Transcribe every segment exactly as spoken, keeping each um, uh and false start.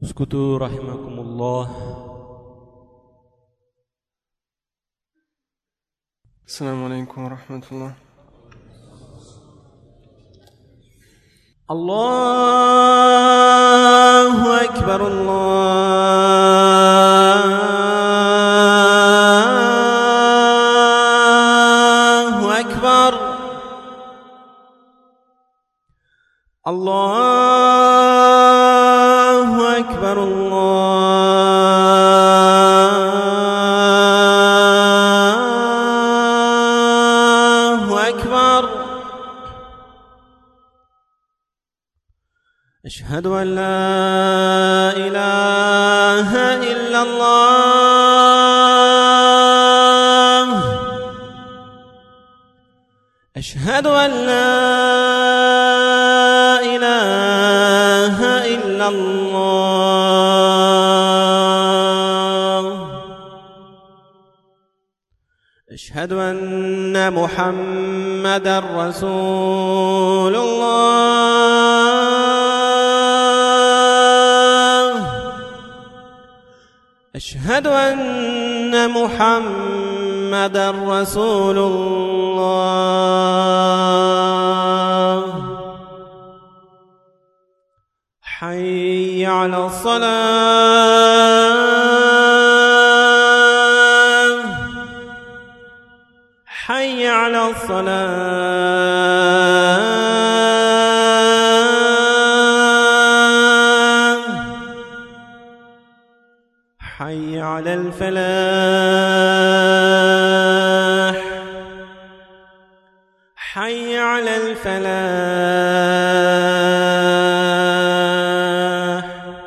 اسكتوا رحمكم الله. السلام عليكم ورحمة الله. الله أكبر الله أكبر الله أكبر الله أكبر. أشهد أن لا إله إلا الله. أشهد أن لا إله إلا الله. أشهد أن محمدًا رسول الله. أشهد أن محمدًا رسول الله. حي على الصلاة. حي على الصلاة. حي على الفلاح. حي على الفلاح.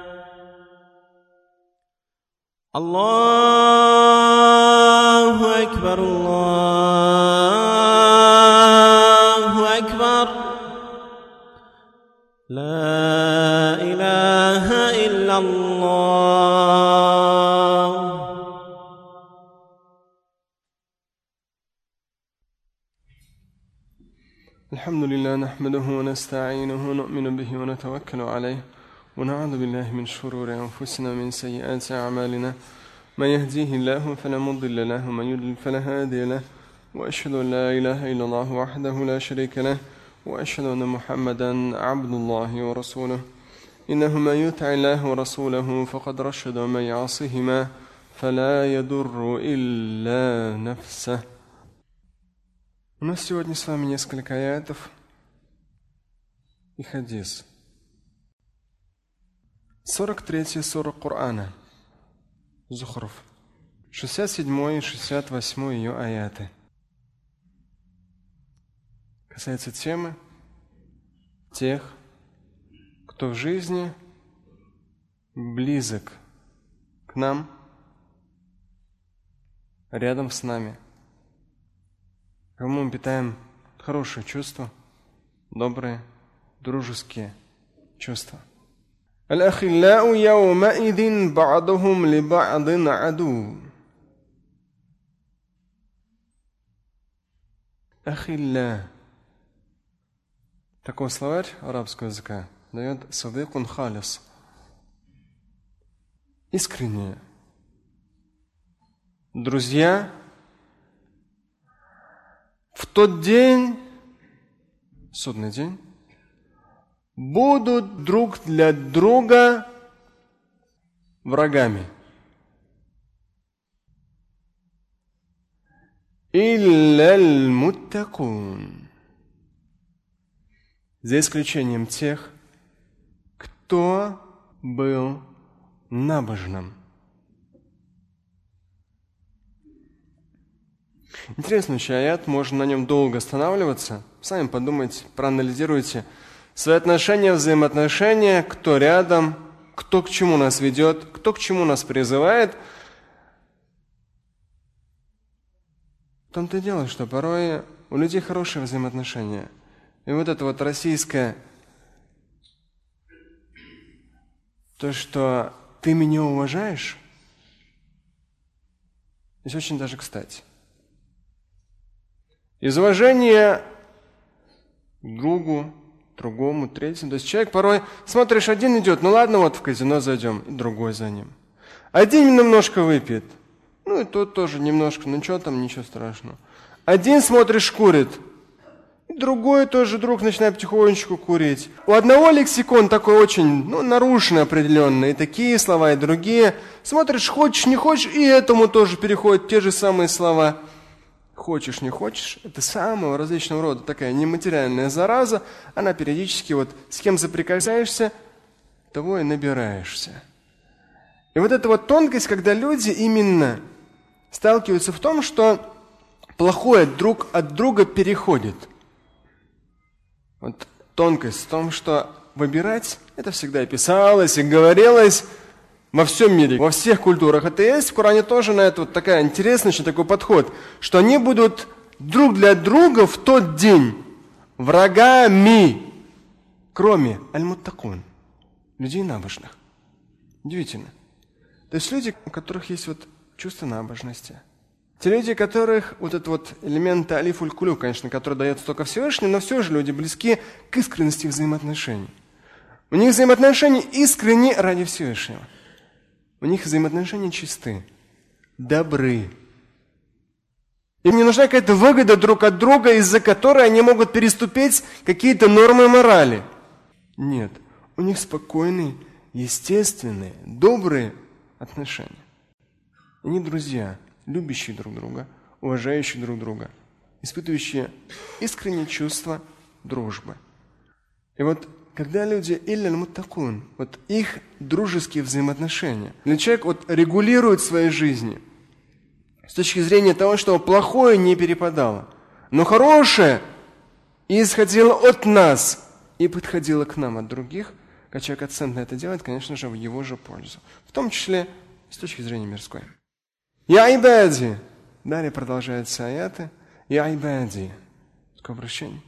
الله أكبر الله أكبر. لا إله إلا الله. الحمد لله نحمده ونستعينه ونؤمن به ونتوكل عليه ونعوذ بالله من شرور أنفسنا ومن سيئات أعمالنا. من يهديه الله فلا مضل له ومن يضلل فلا هادي له. وأشهد أن لا إله إلا الله وحده لا شريك له وأشهد أن محمدا عبد الله ورسوله. إنه من يطع الله ورسوله فقد رشد ومن يعصهما فلا يضر إلا نفسه. У нас сегодня с вами несколько аятов и хадис. сорок третья сура Корана, Зухруф, шестьдесят седьмой и шестьдесят восьмой ее аяты. Касается темы тех, кто в жизни близок к нам, рядом с нами, кому мы питаем хорошие чувства, добрые, дружеские чувства. الأخلاء يومئذ بعضهم لبعض عدو. أخلاء. Такой словарь арабского языка дает садыкун халис. Искренние. Друзья в тот день, судный день, будут друг для друга врагами. Илля аль-муттакун. За исключением тех, кто был набожным. Интересный аят, можно на нем долго останавливаться. Сами подумайте, проанализируйте свои отношения, взаимоотношения, кто рядом, кто к чему нас ведет, кто к чему нас призывает. В том-то и дело, что порой у людей хорошие взаимоотношения. И вот это вот российское, то, что ты меня уважаешь, здесь очень даже кстати. Из уважения к другу, другому, третьему. То есть человек порой, смотришь, один идет, ну ладно, вот в казино зайдем, и другой за ним. Один немножко выпьет, ну и тот тоже немножко, ну что там, ничего страшного. Один, смотришь, курит, и другой тоже друг начинает потихонечку курить. У одного лексикон такой очень, ну, нарушенный определенный, и такие слова, и другие. Смотришь, хочешь, не хочешь, и этому тоже переходят те же самые слова. Хочешь, не хочешь, это самого различного рода такая нематериальная зараза, она периодически вот с кем соприкасаешься, того и набираешься. И вот эта вот тонкость, когда люди именно сталкиваются в том, что плохое друг от друга переходит. Вот тонкость в том, что выбирать, это всегда и писалось, и говорилось во всем мире, во всех культурах это есть. В Коране тоже на это вот такая интересный очень такой подход, что они будут друг для друга в тот день врагами, кроме аль-муттакун, людей набожных. Удивительно. То есть люди, у которых есть вот чувство набожности. Те люди, у которых вот этот вот элемент алифуль кулю, конечно, который дается только Всевышнему, но все же люди близки к искренности взаимоотношений. У них взаимоотношения искренни ради Всевышнего. У них взаимоотношения чисты, добры. Им не нужна какая-то выгода друг от друга, из-за которой они могут переступить какие-то нормы морали. Нет, у них спокойные, естественные, добрые отношения. Они друзья, любящие друг друга, уважающие друг друга, испытывающие искреннее чувство дружбы. И вот когда люди илля аль-муттакун, вот их дружеские взаимоотношения, или человек вот регулирует в своей жизни с точки зрения того, что плохое не перепадало, но хорошее исходило от нас и подходило к нам от других, когда человек акцентно это делает, конечно же, в его же пользу, в том числе с точки зрения мирской. «Я ибади», далее продолжаются аяты, «Я ибади», такое обращение.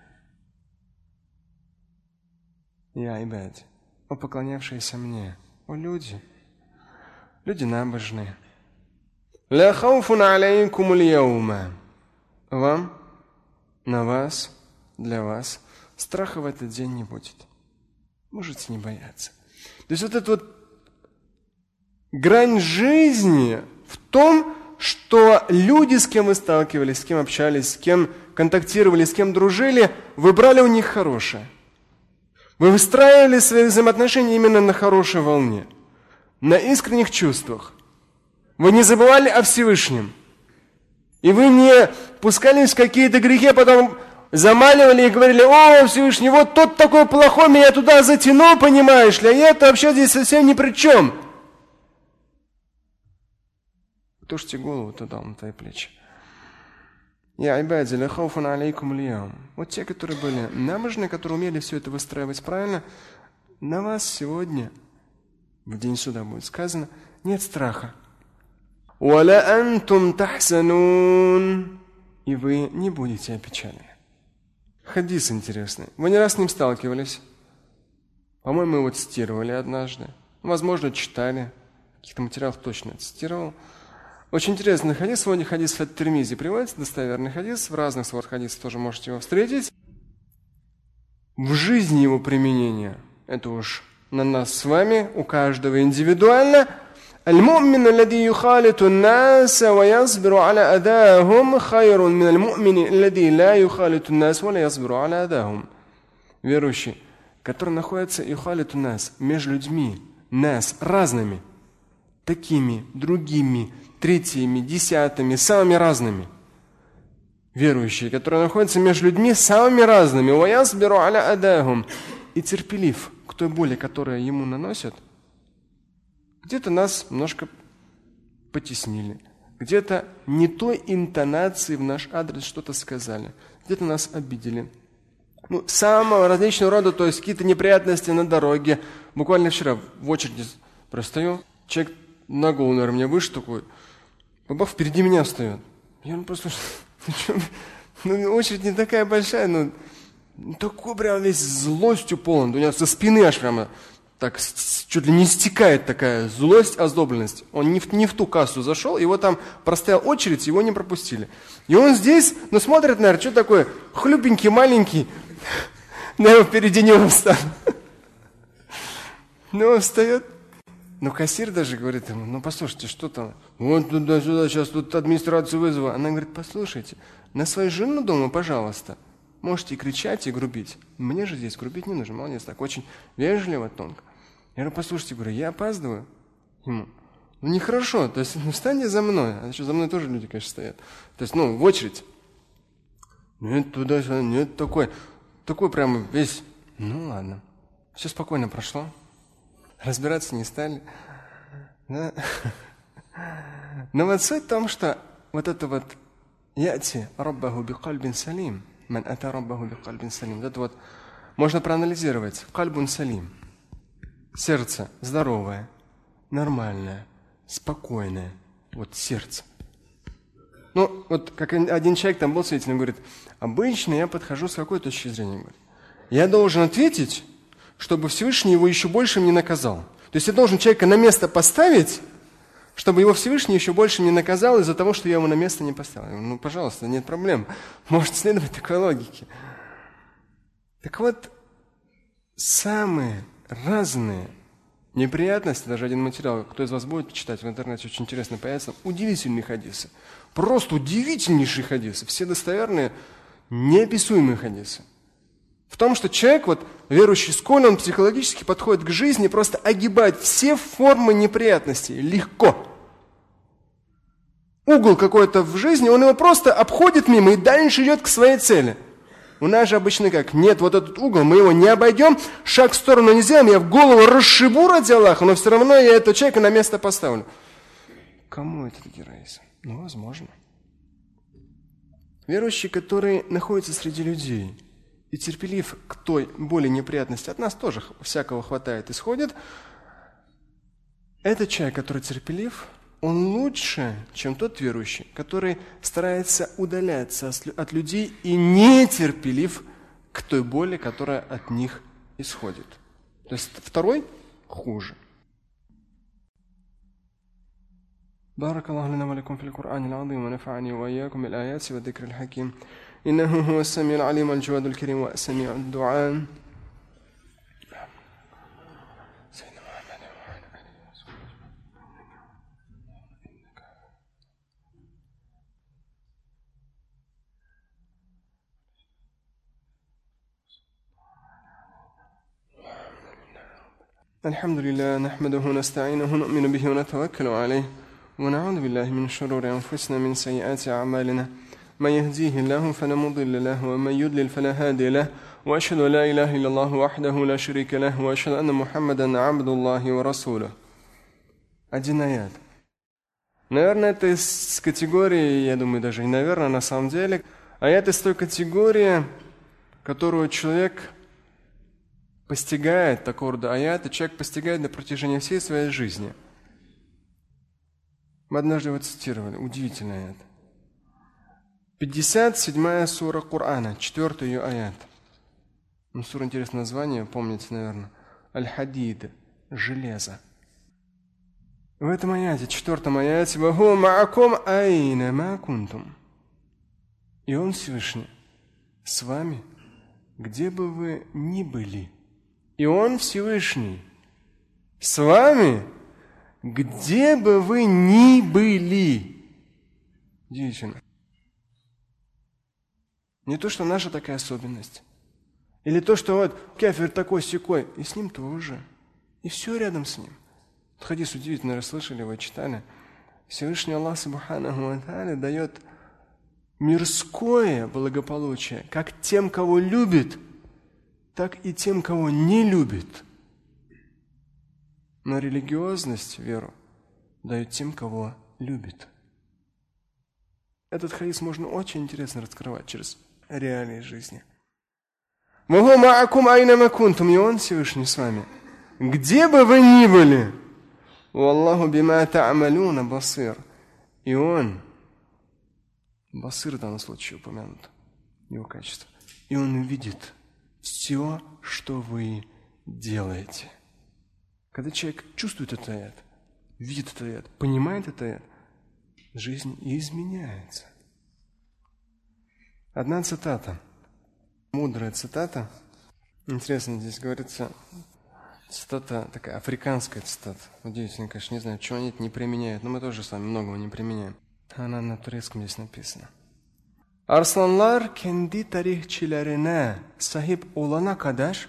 «Я ибади», о поклонявшиеся мне, о люди, люди набожные. «Ля хауфун алейкум аль-яума», вам, на вас, для вас страха в этот день не будет. Можете не бояться. То есть вот эта вот грань жизни в том, что люди, с кем вы сталкивались, с кем общались, с кем контактировали, с кем дружили, вы брали у них хорошее. Вы выстраивали свои взаимоотношения именно на хорошей волне, на искренних чувствах. Вы не забывали о Всевышнем. И вы не пускались в какие-то грехи, а потом замаливали и говорили: «О, Всевышний, вот тот такой плохой, меня туда затянул, понимаешь ли, а я-то вообще здесь совсем ни при чем». Тушьте голову туда, на твои плечи. «Я айбади ля хауфун алейкум аль-яум». Вот те, которые были набожны, которые умели все это выстраивать правильно, на вас сегодня, в день суда будет сказано, нет страха. «Валя антум тахсанун». И вы не будете опечалены. Хадис интересный. Вы не раз с ним сталкивались. По-моему, его цитировали однажды. Возможно, читали. В каких-то материалах точно цитировал. Очень интересный хадис. Сегодня хадис в Ат-Тирмизи приводится, достоверный хадис. В разных сводах хадисов тоже можете его встретить. В жизни его применения, это уж на нас с вами, у каждого индивидуально. «Аль-му'мин аллади юхалиту ан-наса ва ясбиру аля адахум хайрун мин аль-му'мини аллади ла юхалиту ан-наса ва ла ясбиру аля адахум». Верующий, который находится юхалиту нас, между людьми, нас, разными, такими, другими, третьими, десятыми, самыми разными. Верующий, который находится между людьми самыми разными, ва ясбиру аля адахум, и терпелив к той боли, которая ему наносят. Где-то нас немножко потеснили, где-то не той интонации в наш адрес что-то сказали, где-то нас обидели. Ну, самого различного рода, то есть какие-то неприятности на дороге. Буквально вчера в очереди простою, человек на голову, наверное, мне выше такой, бабах впереди меня встает. Я ну просто, ну, очередь не такая большая, но такой прям весь злостью полон. У него со спины аж прямо так чуть ли не стекает такая злость, озлобленность. Он не в, не в ту кассу зашел, его там простоял очередь, его не пропустили. И он здесь, ну смотрит, наверное, что такое, хлюпенький, маленький, но я впереди него встану. Ну, он встает. Но кассир даже говорит ему: ну, послушайте, что там? Вот туда-сюда, сейчас тут администрацию вызову. Она говорит: послушайте, на свою жену дома, пожалуйста, можете кричать и грубить. Мне же здесь грубить не нужно. Молодец, так очень вежливо, тонко. Я говорю: послушайте, говорю, я опаздываю ему. Ну, нехорошо, то есть, ну, встаньте за мной. А еще за мной тоже люди, конечно, стоят. То есть, ну, в очередь. Нет, туда-сюда, нет, такой. Такой прямо весь. Ну, ладно. Все спокойно прошло. Разбираться не стали. Да. Но вот суть в том, что вот это вот «Яти раббаху бикальбин салим», «Ман ата раббаху бикальбин салим», вот это вот можно проанализировать. «Кальбун салим» – сердце здоровое, нормальное, спокойное. Вот сердце. Ну, вот как один человек там был свидетелем, говорит: обычно я подхожу с какой точки зрения. Говорит, я должен ответить, чтобы Всевышний его еще больше не наказал. То есть я должен человека на место поставить, чтобы его Всевышний еще больше не наказал из-за того, что я его на место не поставил. Я говорю: ну, пожалуйста, нет проблем. Можете следовать такой логике. Так вот, самые разные неприятности, даже один материал, кто из вас будет читать в интернете, очень интересно появится, удивительные хадисы. Просто удивительнейшие хадисы. Все достоверные, неописуемые хадисы. В том, что человек, вот, верующий, сколь он психологически подходит к жизни, просто огибает все формы неприятностей легко. Угол какой-то в жизни, он его просто обходит мимо и дальше идет к своей цели. У нас же обычно как? Нет, вот этот угол, мы его не обойдем, шаг в сторону не сделаем, я в голову расшибу ради Аллаха, но все равно я этого человека на место поставлю. Кому это героизм? Ну, возможно. Верующий, который находится среди людей и терпелив к той боли неприятности, от нас тоже всякого хватает, исходит. Этот человек, который терпелив, он лучше, чем тот верующий, который старается удаляться от людей и не терпелив к той боли, которая от них исходит. То есть второй хуже. بارك الله لنا ولكم في القرآن العظيم ونفعني وإياكم بالآيات والذكر الحكيم إنه هو السميع العليم الجواد الكريم وسميع الدعاء سيدنا محمد وعلى آله وصحبه الحمد لله نحمده ونستعينه ونؤمن به ونتوكل عليه ونعوذ بالله من شرور أنفسنا من سيئات أعمالنا من يهديه الله فلا مضل له ومن يضلل فلا هادي له وأشهد أن لا إله إلا الله وحده لا شريك له وأشهد أن محمدا عبد الله ورسوله. Один аят. Наверное, это из категории, я думаю, даже и наверное, на самом деле, аят из той категории, которую человек постигает, такого рода аяты, человек постигает на протяжении всей своей жизни. Мы однажды его цитировали, удивительный аят. пятьдесят седьмая сура Корана, четвертый ее аят. Ну, сура, интересное название, помните, наверное. Аль-Хадид, железо. В этом аяте, четвертом аяте, «Ваху ма'акум айна ма кунтум». И Он Всевышний с вами, где бы вы ни были. И Он Всевышний с вами, где бы вы ни были. Удивительно. Не то, что наша такая особенность. Или то, что вот кафир такой-сякой, и с ним тоже. И все рядом с ним. Хадис удивительно, расслышали, вы читали. Всевышний Аллах Субханаху ва Тааля дает мирское благополучие как тем, кого любит, так и тем, кого не любит. Но религиозность, веру, дает тем, кого любит. Этот хадис можно очень интересно раскрывать через реалии жизни. И Он Всевышний с вами. Где бы вы ни были, Аллаху бима та'амалуна басир. И Он, басир в данном случае упомянут, его качество. И Он видит все, что вы делаете. Когда человек чувствует это аят, видит это аят, понимает это аят, жизнь изменяется. Одна цитата, мудрая цитата, Интересно, здесь говорится, цитата такая, африканская цитата. Удивительно, конечно, не знаю, чего они это не применяют, но мы тоже с вами многого не применяем. Она на турецком здесь написана. Arslanlar kendi tarihçilerine sahip olana kadar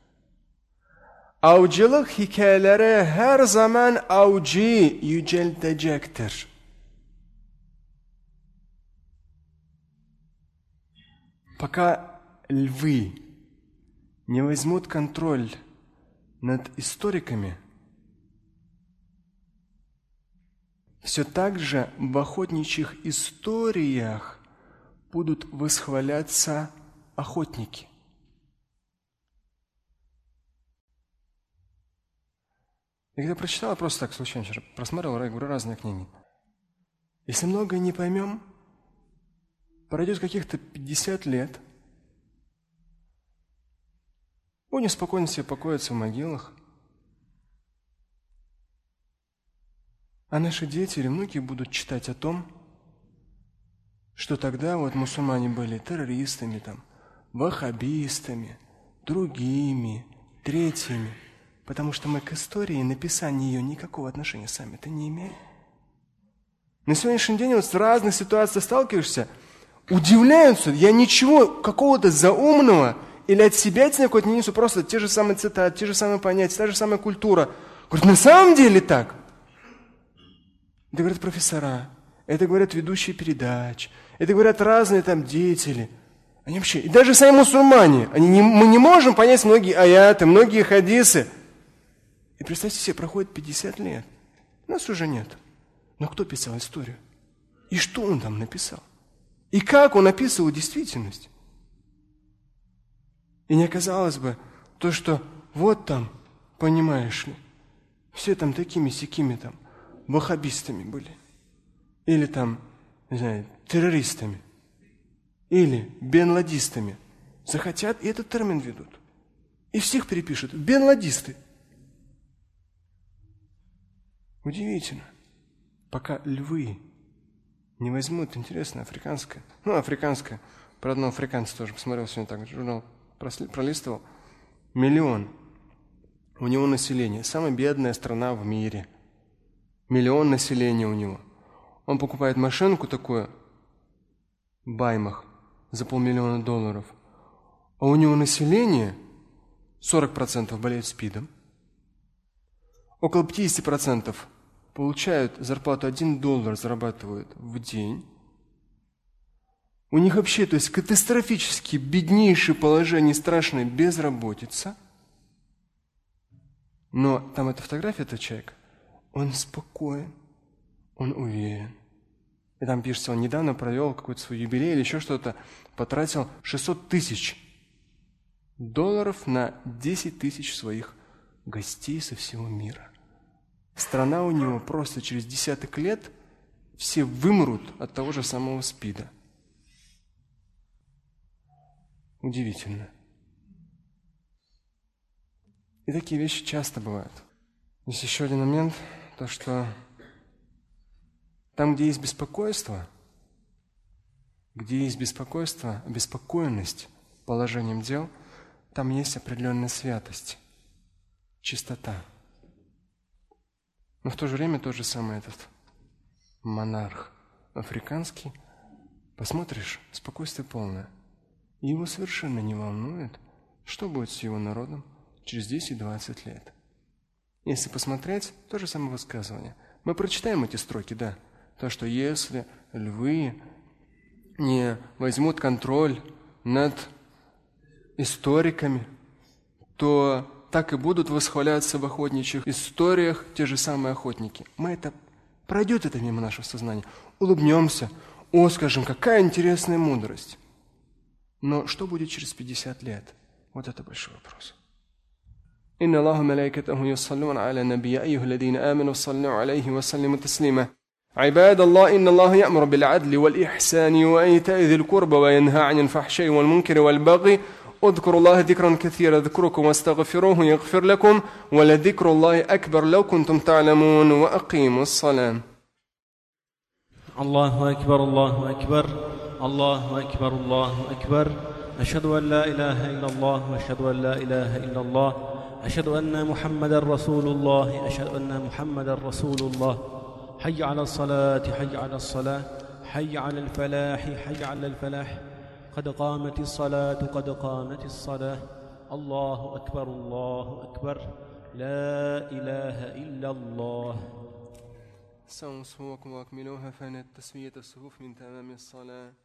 avcılık hikayeleri her zaman avcıyı yüceltecektir. Пока львы не возьмут контроль над историками, все так же в охотничьих историях будут восхваляться охотники. Я когда прочитал, я просто так случайно вчера просмотрел, я говорю, разные книги. Если многое не поймем, пройдет каких-то пятьдесят лет, будем спокойно себе покоиться в могилах, а наши дети или внуки будут читать о том, что тогда вот мусульмане были террористами, там, ваххабистами, другими, третьими, потому что мы к истории, написанию ее никакого отношения сами-то не имеем. На сегодняшний день вот с разных ситуаций сталкиваешься, удивляются, я ничего какого-то заумного или от себя какой-то не несу, просто те же самые цитаты, те же самые понятия, та же самая культура. Говорят, на самом деле так? Это говорят профессора, это говорят ведущие передач, это говорят разные там деятели. Они вообще, и даже сами мусульмане, они не, мы не можем понять многие аяты, многие хадисы. И представьте себе, проходит пятьдесят лет, нас уже нет. Но кто писал историю? И что он там написал? И как он описывал действительность? И не оказалось бы то, что вот там, понимаешь ли, все там такими-сякими там ваххабистами были. Или там, не знаю, террористами. Или бенладистами. Захотят, и этот термин ведут. И всех перепишут. Бенладисты. Удивительно. Пока львы не возьмут, интересно, африканское. Ну, африканское. Про одного африканца тоже посмотрел сегодня так, журнал пролистывал. Миллион. У него население. Самая бедная страна в мире. Миллион населения у него. Он покупает машинку такую, Баймах, за полмиллиона долларов. А у него население сорок процентов болеет СПИДом. Около пятьдесят процентов получают зарплату один доллар, зарабатывают в день. У них вообще, то есть катастрофически беднейшее положение, страшная безработица. Но там эта фотография, этот человек, он спокоен, он уверен. И там пишется, он недавно провел какой-то свой юбилей или еще что-то, потратил шестьсот тысяч долларов на десять тысяч своих гостей со всего мира. Страна у него просто через десяток лет все вымрут от того же самого СПИДа. Удивительно. И такие вещи часто бывают. Есть еще один момент, то что там, где есть беспокойство, где есть беспокойство, обеспокоенность положением дел, там есть определенная святость, чистота. Но в то же время тот же самый этот монарх африканский, посмотришь, спокойствие полное. И его совершенно не волнует, что будет с его народом через десять-двадцать лет. Если посмотреть, то же самое высказывание. Мы прочитаем эти строки, да. То, что если львы не возьмут контроль над историками, то так и будут восхваляться в охотничьих историях те же самые охотники. Мы это, пройдет это мимо нашего сознания, улыбнемся, о, скажем, какая интересная мудрость. Но что будет через пятьдесят лет? Вот это большой вопрос. إن الله ملائكته يصلون على النبي أيها الذين آمنوا صلوا عليه وسلموا تسليما عباد الله إن الله يأمر بالعدل والإحسان وإيتاء ذي القربى وينهى عن الفحشاء والمنكر والبغي اذكروا الله ذكرا كثيرا اذكركم واستغفروه يغفر لكم ولذكر الله أكبر لو كنتم تعلمون وأقيموا الصلاة. الله أكبر الله أكبر الله أكبر الله أكبر أشهد أن لا إله إلا الله وأشهد أن لا إله إلا الله أشهد أن محمدا رسول الله أشهد أن محمدا رسول الله حي على الصلاة حي على الصلاة حي على الفلاح حي على الفلاح قد قامت الصلاة قد قامت الصلاة الله أكبر الله أكبر لا إله إلا الله. سووا صفوكم واكملوها فإن التسوية الصفوف من تمام الصلاة.